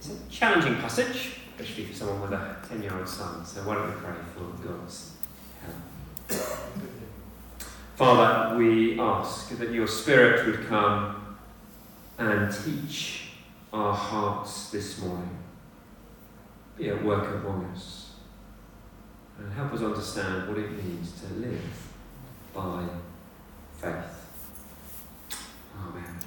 It's a challenging passage, especially for someone with a 10-year-old son, so why don't we pray for God's help. Father, we ask that your Spirit would come and teach our hearts this morning. Be at work among us and help us understand what it means to live by faith. Amen.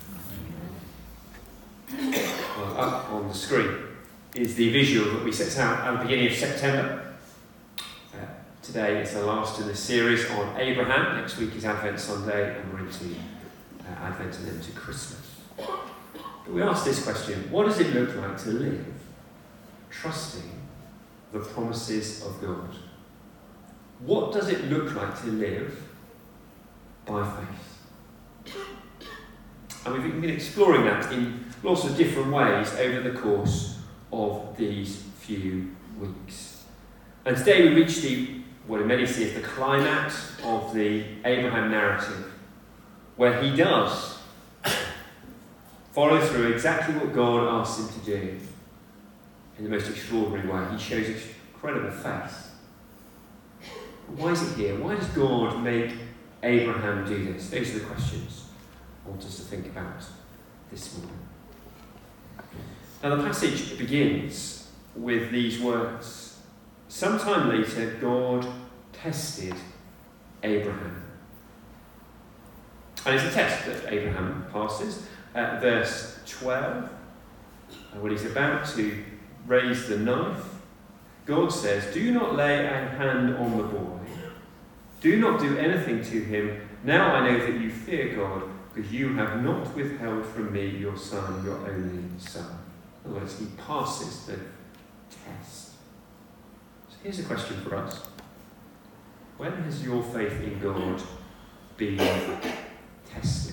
Well, up on the screen is the visual that we set out at the beginning of September. Today is the last in the series on Abraham. Next week is Advent Sunday, and we're into Advent and into Christmas. But we asked this question: what does it look like to live trusting the promises of God? What does it look like to live by faith? And we've been exploring that in lots of different ways over the course of these few weeks. And today we reach what many see as the climax of the Abraham narrative, where he does follow through exactly what God asks him to do in the most extraordinary way. He shows incredible faith. Why is it here? Why does God make Abraham do this? Those are the questions I want us to think about this morning. Now the passage begins with these words: sometime later God tested Abraham. And it's a test that Abraham passes. At verse 12, when he's about to raise the knife, God says, "Do not lay a hand on the boy. Do not do anything to him. Now I know that you fear God, because you have not withheld from me your son, your only son." In other words, he passes the test. So here's a question for us. When has your faith in God been tested?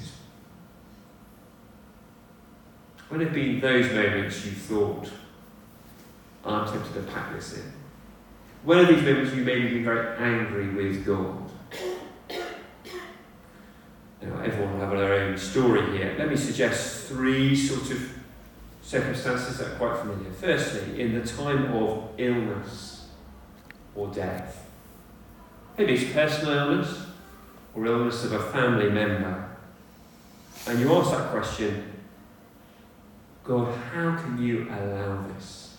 When have been those moments you thought, I'm tempted to pack this in? When are these moments you maybe been very angry with God? Now, everyone will have their own story here. Let me suggest three sort of circumstances that are quite familiar. Firstly, in the time of illness or death. Maybe it's personal illness or illness of a family member. And you ask that question, God, how can you allow this?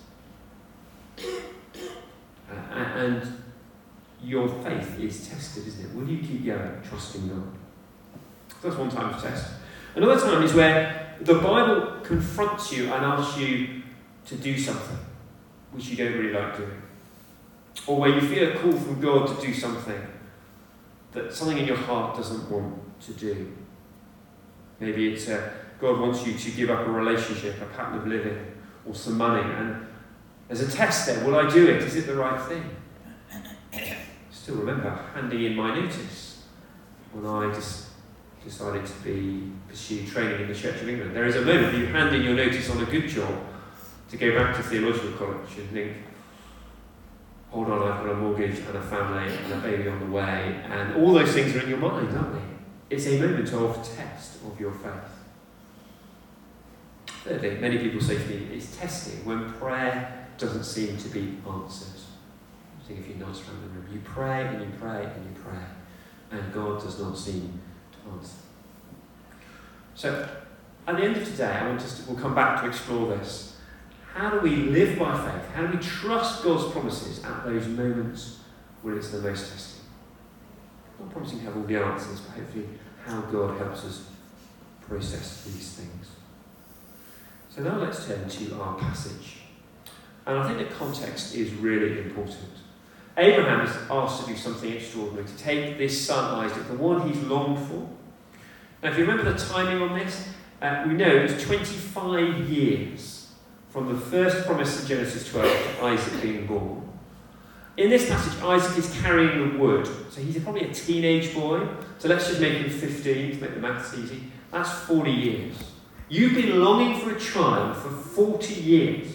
And your faith is tested, isn't it? Will you keep going, trusting God? So that's one time of test. Another time is where the Bible confronts you and asks you to do something which you don't really like doing. Or where you feel a call from God to do something that something in your heart doesn't want to do. Maybe it's God wants you to give up a relationship, a pattern of living, or some money, and there's a test there. Will I do it? Is it the right thing? Still remember handing in my notice when I decided to pursue training in the Church of England. There is a moment you hand in your notice on a good job to go back to theological college and think, hold on, I've got a mortgage and a family and a baby on the way, and all those things are in your mind, aren't they? It's a moment of test of your faith. Thirdly, many people say to me, it's testing when prayer doesn't seem to be answered. I think if you nods around the room, you pray and you pray and you pray, and God does not seem to answer. So, at the end of today, we'll come back to explore this. How do we live by faith? How do we trust God's promises at those moments when it's the most testing? I'm not promising to have all the answers, but hopefully how God helps us process these things. So now let's turn to our passage. And I think the context is really important. Abraham is asked to do something extraordinary, to take this son Isaac, the one he's longed for. Now if you remember the timing on this, we know it was 25 years from the first promise in Genesis 12 to Isaac being born. In this passage, Isaac is carrying the wood. So he's probably a teenage boy. So let's just make him 15 to make the maths easy. That's 40 years. You've been longing for a child for 40 years.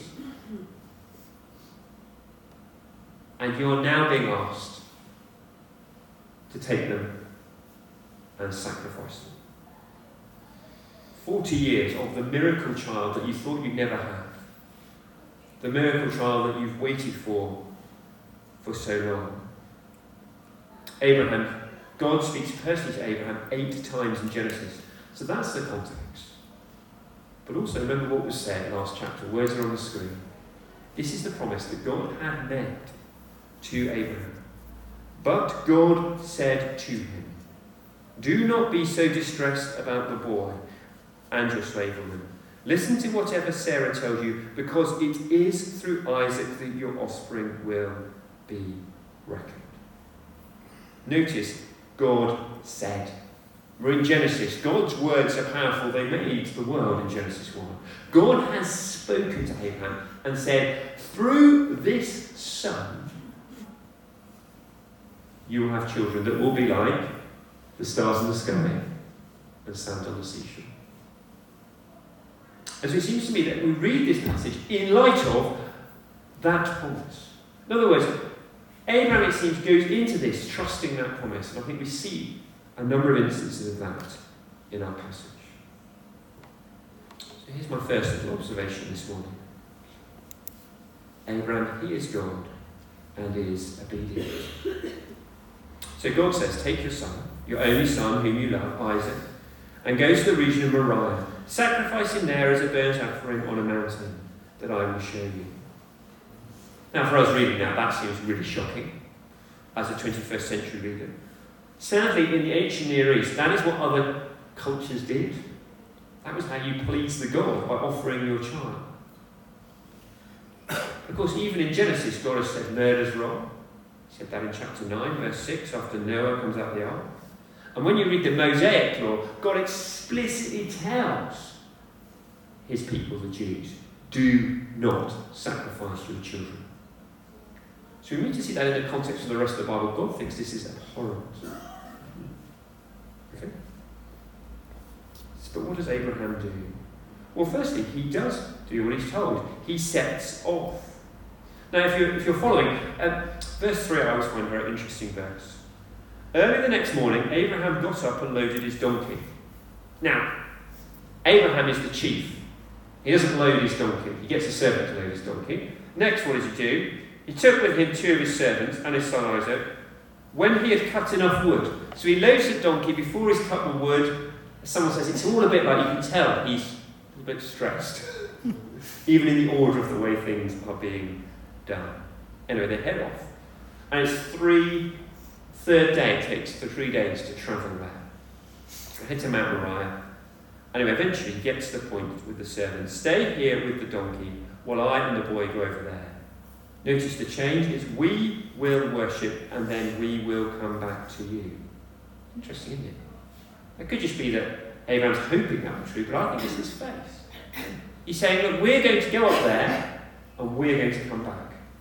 And you're now being asked to take them and sacrifice them. 40 years of the miracle child that you thought you'd never have. the miracle child that you've waited for so long. Abraham, God speaks personally to Abraham 8 times in Genesis. So that's the context. But also remember what was said last chapter. Words are on the screen. This is the promise that God had made to Abraham. But God said to him, "Do not be so distressed about the boy and your slave woman. Listen to whatever Sarah tells you, because it is through Isaac that your offspring will be reckoned." Notice, God said. We're in Genesis. God's words are powerful. They made the world in Genesis 1. God has spoken to Abraham and said, through this son, you will have children that will be like the stars in the sky and sand on the seashore. And so it seems to me that we read this passage in light of that promise. In other words, Abraham, it seems, goes into this trusting that promise. And I think we see a number of instances of that in our passage. So here's my first little observation this morning. Abraham, he is God and is obedient. So God says, take your son, your only son whom you love, Isaac, and go to the region of Moriah. Sacrifice him there as a burnt offering on a mountain that I will show you. Now, for us reading that seems really shocking as a 21st century reader. Sadly, in the ancient Near East, that is what other cultures did. That was how you pleased the God, by offering your child. Of course, even in Genesis, God has said murder's wrong. He said that in chapter 9, verse 6, after Noah comes out of the ark. And when you read the Mosaic law, God explicitly tells his people, the Jews, do not sacrifice your children. So we need to see that in the context of the rest of the Bible. God thinks this is abhorrent. Okay? But what does Abraham do? Well, firstly, he does do what he's told. He sets off. Now, if you're following, verse 3 I always find a very interesting verse. Early the next morning, Abraham got up and loaded his donkey. Now, Abraham is the chief. He doesn't load his donkey. He gets a servant to load his donkey. Next, what does he do? He took with him 2 of his servants and his son Isaac, when he had cut enough wood. So he loads the donkey before he's cut the wood. As someone says, it's all a bit like, you can tell he's a little bit stressed. Even in the order of the way things are being done. Anyway, they head off. And it's third day it takes for 3 days to travel there. So head to Mount Moriah. Anyway, eventually he gets to the point with the servants. Stay here with the donkey while I and the boy go over there. Notice the change is we will worship and then we will come back to you. Interesting, isn't it? It could just be that Abraham's hoping that was true, but I think it's his faith. He's saying, look, we're going to go up there and we're going to come back.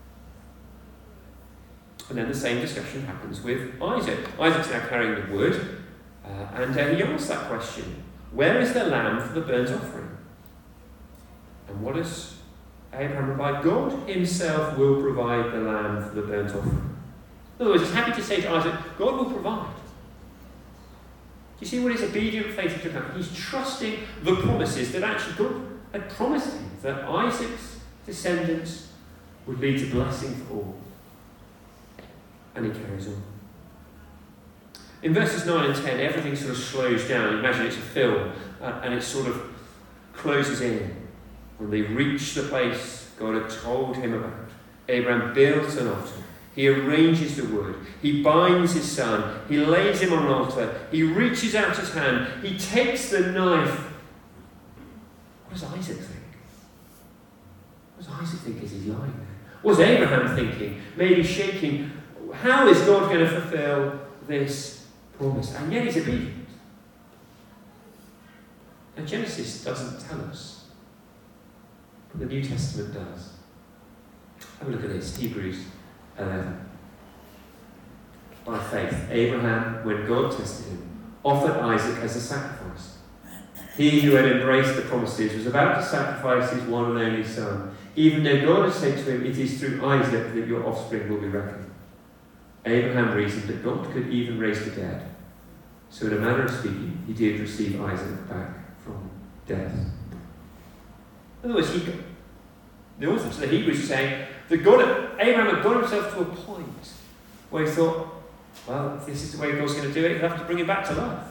And then the same discussion happens with Isaac. Isaac's now carrying the wood, and he asks that question, where is the lamb for the burnt offering? And what does Abraham reply? God himself will provide the lamb for the burnt offering. In other words, he's happy to say to Isaac, God will provide. Do you see what his obedient faith is about? He's trusting the promises that actually God had promised him, that Isaac's descendants would lead to blessing for all. And he carries on. In verses 9 and 10, everything sort of slows down. Imagine it's a film, and it sort of closes in. When they reach the place God had told him about, Abraham builds an altar. He arranges the wood. He binds his son. He lays him on an altar. He reaches out his hand. He takes the knife. What does Isaac think? What does Isaac think as he's lying there? What was Abraham thinking? Maybe shaking. How is God going to fulfill this promise? And yet he's obedient. And Genesis doesn't tell us. The New Testament does. Have a look at this, Hebrews 11. By faith, Abraham, when God tested him, offered Isaac as a sacrifice. He who had embraced the promises was about to sacrifice his one and only son, even though God had said to him, it is through Isaac that your offspring will be reckoned. Abraham reasoned that God could even raise the dead. So in a manner of speaking, he did receive Isaac back from death. In other words, The author to the Hebrews is saying that Abraham had got himself to a point where he thought, well, if this is the way God's going to do it, he'll have to bring him back to life.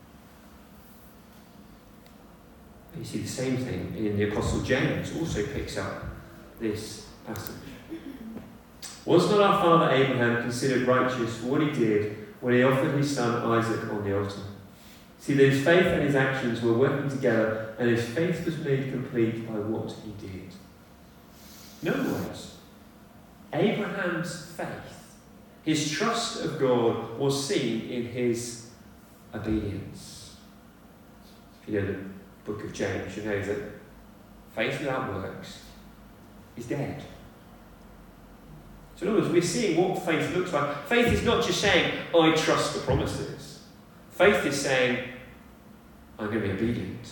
You see the same thing in the Apostle James, also picks up this passage. Was not our father Abraham considered righteous for what he did when he offered his son Isaac on the altar? See that his faith and his actions were working together, and his faith was made complete by what he did. In other words, Abraham's faith, his trust of God, was seen in his obedience. If you know the book of James, you know that faith without works is dead. So in other words, we're seeing what faith looks like. Faith is not just saying, I trust the promises. Faith is saying, I'm going to be obedient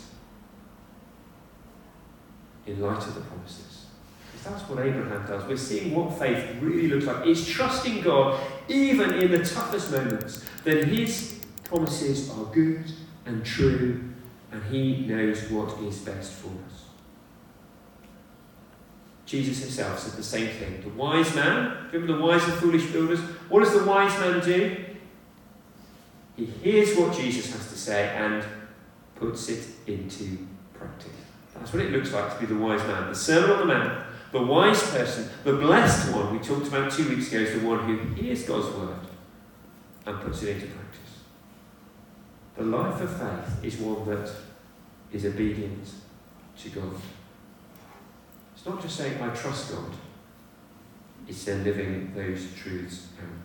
in light of the promises. Because that's what Abraham does. We're seeing what faith really looks like. It's trusting God, even in the toughest moments, that his promises are good and true, and he knows what is best for us. Jesus himself said the same thing. The wise man, remember the wise and foolish builders? What does the wise man do? He hears what Jesus has to say and puts it into practice. That's what it looks like to be the wise man. The Sermon on the Mount, the wise person, the blessed one we talked about 2 weeks ago, is the one who hears God's word and puts it into practice. The life of faith is one that is obedient to God. It's not just saying, I trust God. It's then living those truths out.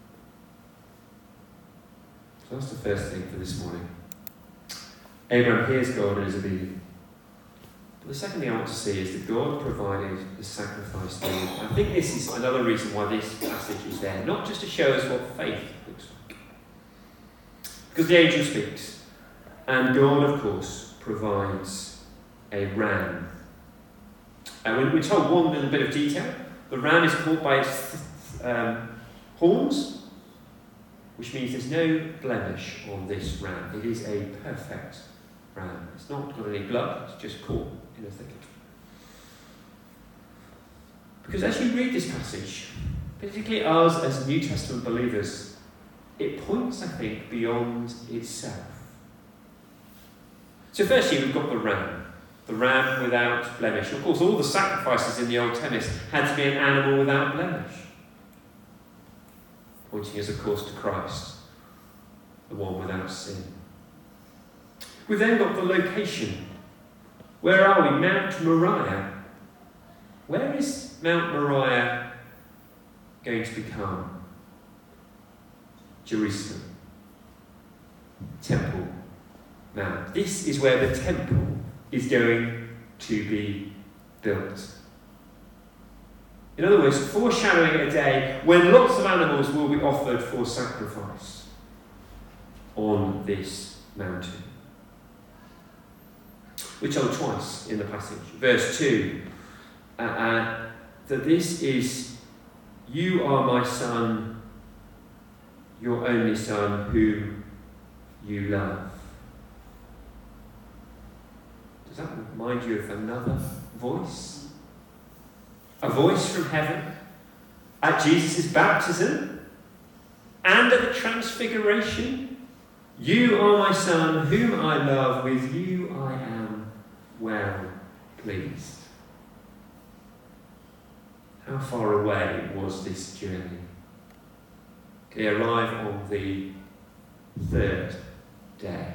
So that's the first thing for this morning. Abraham hears God and is obedient. But the second thing I want to see is that God provided the sacrifice to him. I think this is another reason why this passage is there. Not just to show us what faith looks like. Because the angel speaks. And God, of course, provides a ram. And we're told one little bit of detail. The ram is caught by its horns, which means there's no blemish on this ram. It is a perfect ram. It's not got any blood, it's just caught in a thicket. Because as you read this passage, particularly us as New Testament believers, it points, I think, beyond itself. So firstly, we've got the ram without blemish. Of course, all the sacrifices in the Old Testament had to be an animal without blemish. Pointing us, of course, to Christ, the one without sin. We've then got the location. Where are we? Mount Moriah. Where is Mount Moriah going to become? Jerusalem. Temple Mount. This is where the temple is going to be built. In other words, foreshadowing a day when lots of animals will be offered for sacrifice on this mountain. We're told twice in the passage. Verse 2, that this is, you are my son, your only son, whom you love. Does that remind you of another voice? A voice from heaven at Jesus' baptism and at the transfiguration. You are my son, whom I love. With you I am well pleased. How far away was this journey? They arrive on the third day.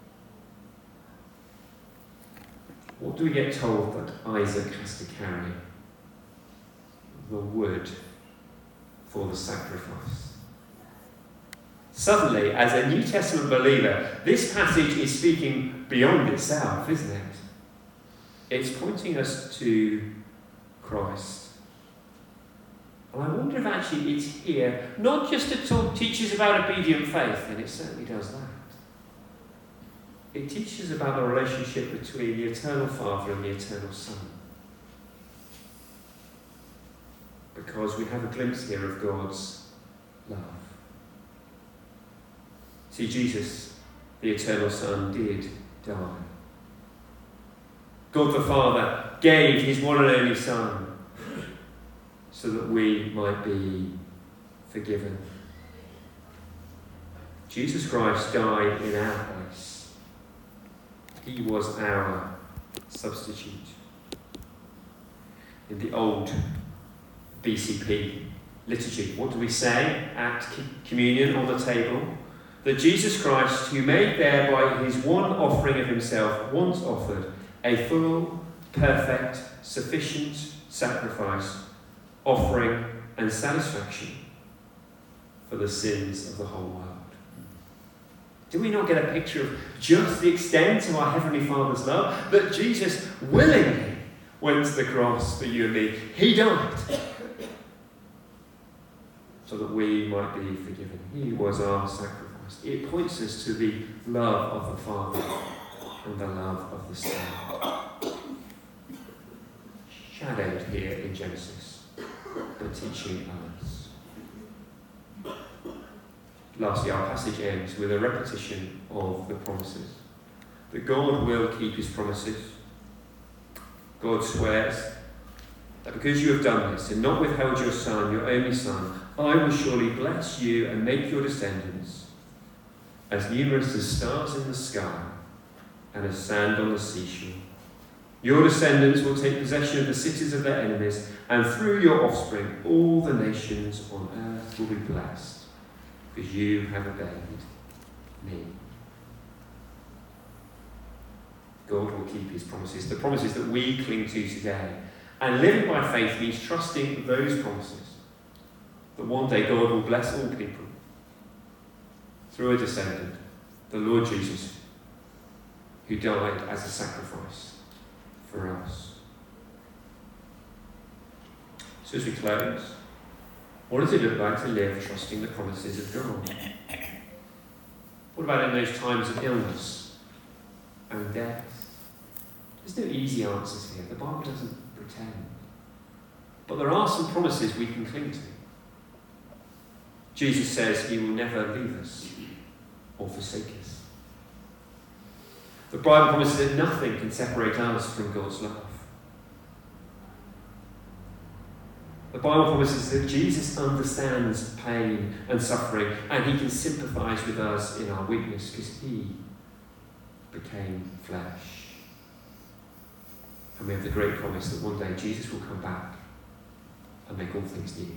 What do we get told that Isaac has to carry? The wood for the sacrifice. Suddenly, as a New Testament believer, this passage is speaking beyond itself, isn't it? It's pointing us to Christ. And I wonder if actually it's here, not just to teach us about obedient faith, and it certainly does that. It teaches about the relationship between the eternal Father and the eternal Son. Because we have a glimpse here of God's love. See, Jesus, the eternal Son, did die. God the Father gave his one and only Son so that we might be forgiven. Jesus Christ died in our place. He was our substitute. In the old BCP liturgy, what do we say at communion on the table? That Jesus Christ, who made there by his one offering of himself, once offered a full, perfect, sufficient sacrifice, offering and satisfaction for the sins of the whole world. Do we not get a picture of just the extent of our Heavenly Father's love? That Jesus willingly went to the cross for you and me. He died so that we might be forgiven. He was our sacrifice. It points us to the love of the Father and the love of the Son. Shadowed here in Genesis, but teaching others. Lastly, our passage ends with a repetition of the promises. That God will keep his promises. God swears that because you have done this and not withheld your Son, your only Son, I will surely bless you and make your descendants as numerous as stars in the sky and as sand on the seashore. Your descendants will take possession of the cities of their enemies, and through your offspring all the nations on earth will be blessed, because you have obeyed me. God will keep his promises, the promises that we cling to today. And living by faith means trusting those promises, that one day God will bless all people through a descendant, the Lord Jesus, who died as a sacrifice for us. So as we close, what does it look like to live trusting the promises of God? What about in those times of illness and death? There's no easy answers here. The Bible doesn't pretend. But there are some promises we can cling to. Jesus says he will never leave us or forsake us. The Bible promises that nothing can separate us from God's love. The Bible promises that Jesus understands pain and suffering, and he can sympathise with us in our weakness because he became flesh. And we have the great promise that one day Jesus will come back and make all things new.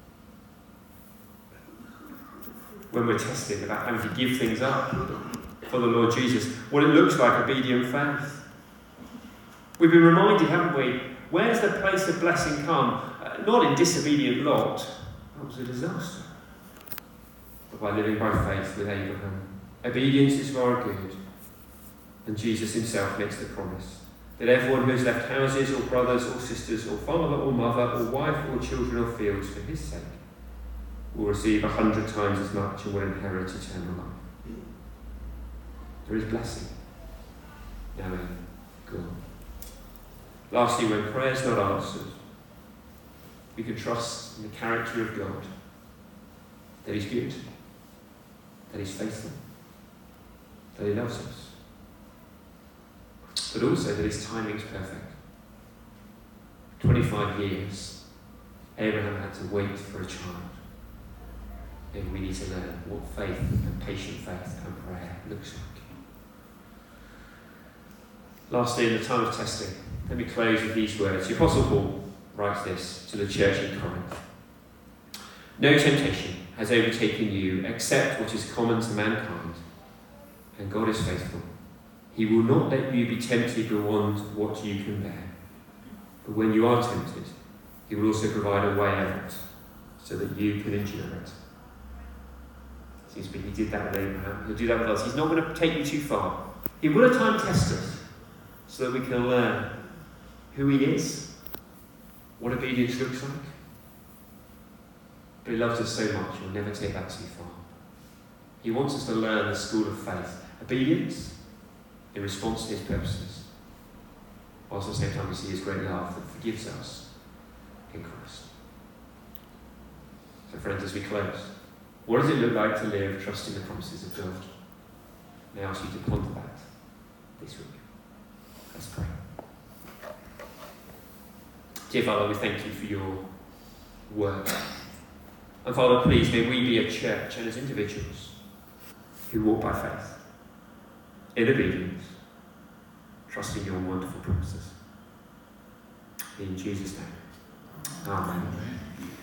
When we're tested about having to give things up for the Lord Jesus, what it looks like obedient faith. We've been reminded, haven't we? Where's the place of blessing come? Not in disobedient Lot. That was a disaster. But by living by faith with Abraham. Obedience is for our good. And Jesus himself makes the promise that everyone who has left houses or brothers or sisters or father or mother or wife or children or fields for his sake will receive 100 times as much and will inherit eternal life. There is blessing knowing God. Lastly, when prayer is not answered, we can trust in the character of God, that he's good, that he's faithful, that he loves us, but also that his timing is perfect. 25 years, Abraham had to wait for a child. And we need to learn what faith and patient faith and prayer looks like. Lastly, in the time of testing, let me close with these words. The Apostle Paul writes this to the church in Corinth. No temptation has overtaken you except what is common to mankind, and God is faithful. He will not let you be tempted beyond what you can bear. But when you are tempted, he will also provide a way out so that you can endure it. Seems to be he did that with Abraham. He'll do that with us. He's not going to take you too far. He will at times test us so that we can learn who he is, what obedience looks like. But he loves us so much, he'll never take that too far. He wants us to learn the school of faith. Obedience in response to his purposes. Whilst at the same time we see his great love that forgives us in Christ. So friends, as we close, what does it look like to live trusting the promises of God? May I ask you to ponder that this week. Let's pray. Dear Father, we thank you for your word. And Father, please, may we be a church and as individuals who walk by faith, in obedience, trusting your wonderful promises. In Jesus' name. Amen.